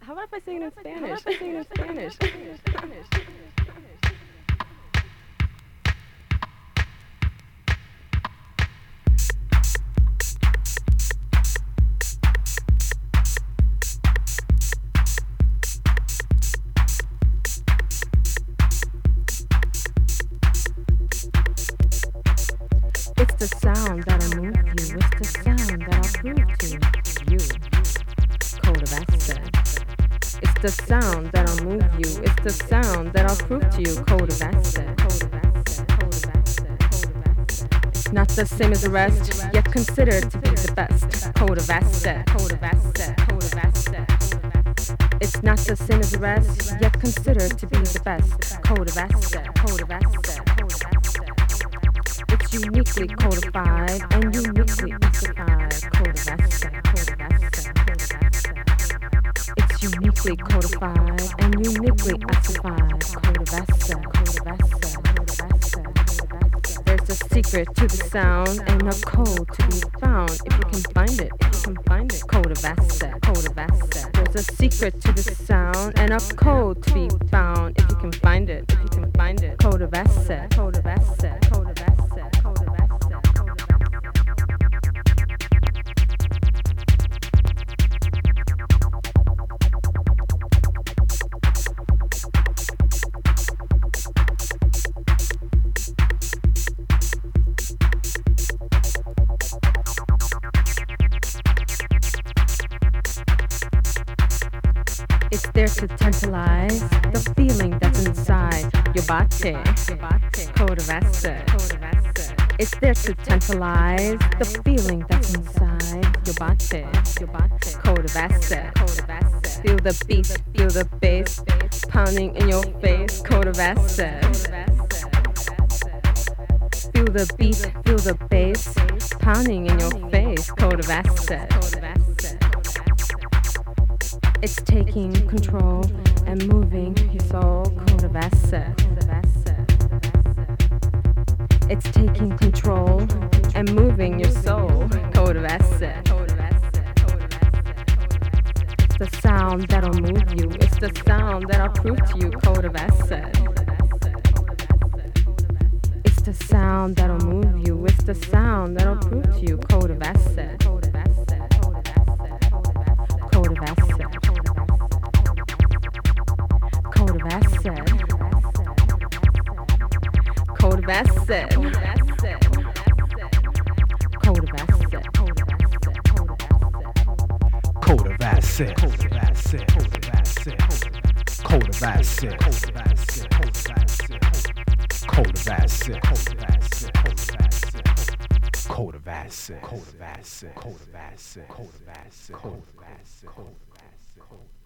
How about if I sing it in Spanish? I sing it in Spanish. It's the sound that'll move you. It's the sound that'll prove to you. Code of Access. It's the sound that'll move you. It's the sound that'll prove to you. Code of Access. It's not the same as the rest, yet considered to be the best. Code of Access. Code of Access. Code of Access. It's not the same as the rest, yet considered to be the best. Code of Access. Code of Access. It's uniquely codified and uniquely classified. Code of Access. Code of Access. It's uniquely codified and uniquely classified. Code of Access. Code of Access. Code of Access. There's a secret to the sound and a code to be found if you can find it. If you can find it. Code of Access. Code of Access. There's a secret to the sound and a code to be found if you can find it. If you can find it. Code of Access. Code of Access. Code of Access. Code of Access. It's there to tantalize the feeling that's inside your body. Code of Access. It's there to tantalize the feeling that's inside your body. Code of Access. Feel the beat, feel the bass pounding in your face. Code of Access. Feel the beat, feel the bass pounding in your face. Code of Access. It's taking control and moving your soul. Code of Access. It's taking control and moving your soul. Code of Access. It's the sound that'll move you. It's the sound that'll prove to you. Code of Access. It's the sound that'll move you. It's the sound that'll prove to you. Code of Access. Code of Access. Code of Access. Code of Access. Code of Access. Code of Access. Code of Access. Code of Access. Code of Access. Code of Access. Code of Access. Code of Access. Code of Access. Code of Access. Code of Access. Code of Access. Code of Access.